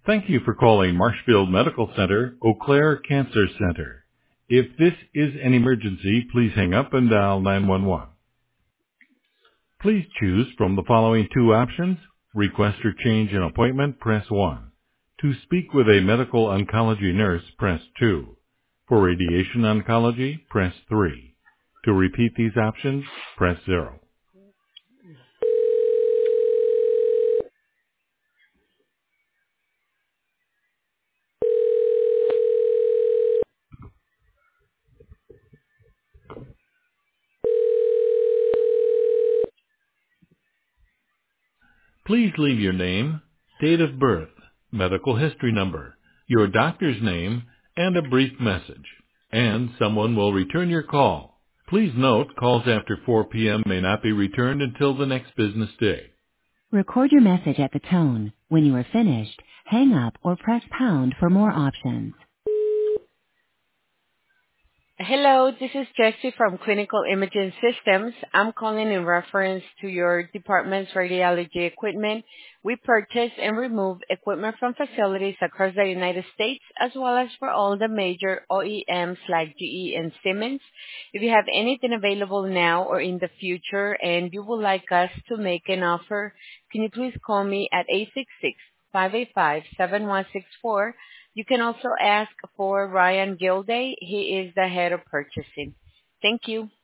Thank you for calling Marshfield Medical Center, Eau Claire Cancer Center. If this is an emergency, please hang up and dial 911. Please choose from the following two options. Request or change an appointment, press 1. To speak with a medical oncology nurse, press 2. For radiation oncology, press 3. To repeat these options, press 0. Please leave your name, date of birth, medical history number, your doctor's name, and a brief message, and someone will return your call. Please note, calls after 4 p.m. may not be returned until the next business day. Record your message at the tone. When you are finished, hang up or press pound for more options. Hello, this is Jessie from Clinical Imaging Systems. I'm calling in reference to your department's radiology equipment. We purchase and remove equipment from facilities across the United States, as well as for all the major OEMs like GE and Siemens. If you have anything available now or in the future and you would like us to make an offer, can you please call me at 866-585-7164. You can also ask for Ryan Gilday. He is the head of purchasing. Thank you.